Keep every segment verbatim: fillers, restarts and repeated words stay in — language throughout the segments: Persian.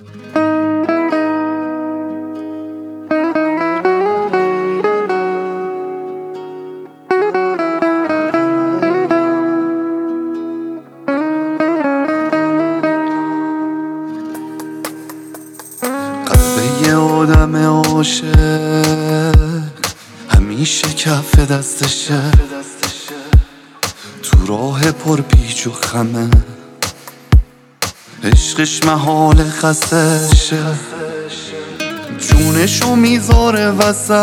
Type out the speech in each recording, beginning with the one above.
قلب یه آدم عاشق همیشه کف دستشه، تو راه پر پیچ و خمه عشقش محال خستشه، جونشو میذاره وسط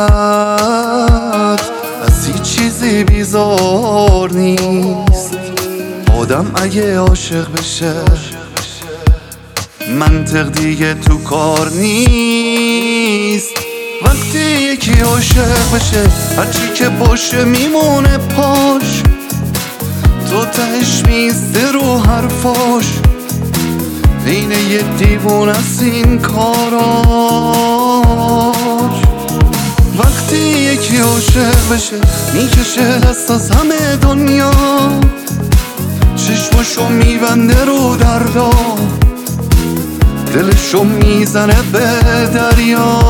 از هیچ چیزی بیزار نیست. آدم اگه عاشق بشه منطق دیگه تو کار نیست. وقتی یکی عاشق بشه هرچی که باشه میمونه پاش، تو تهش میسته رو حرفاش، اینه یه دیوون از این کاراش. وقتی یکی عاشق بشه میکشه دست از همه دنیا، چشمشو میبنده رو دردا، دلشو میزنه به دریا.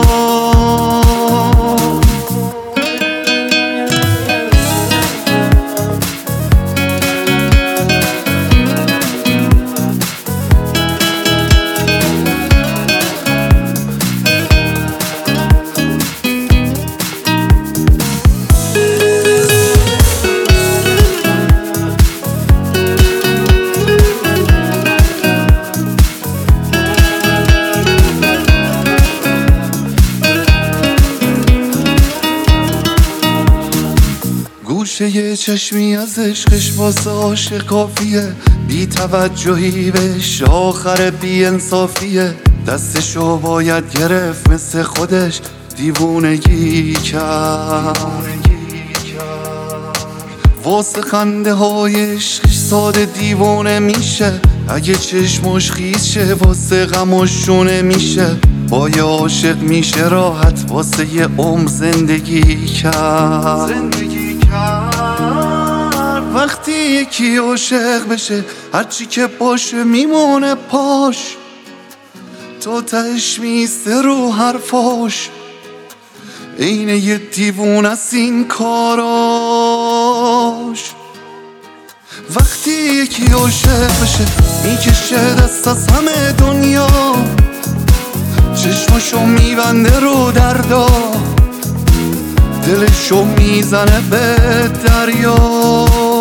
گوشه یه چشمی از عشقش واسه عاشق کافیه، بی توجهی بهش آخر بی انصافیه. دستشو باید گرفت مثل خودش دیوونگی کرد، واسه خنده های عشقش ساده دیوونه میشه، اگه چشمش خیس شه واسه غمشونه میشه. با یه عاشق میشه راحت واسه یه عمر زندگی کرد. وقتی یکی عاشق بشه هرچی که باشه میمونه پاش، تو تهش میسته رو حرفاش، اینه یه دیوون از این کاراش. وقتی یکی عاشق بشه میکشه دست از همه دنیا، چشمشو میبنده رو دردا، دلشو میزنه به دریا.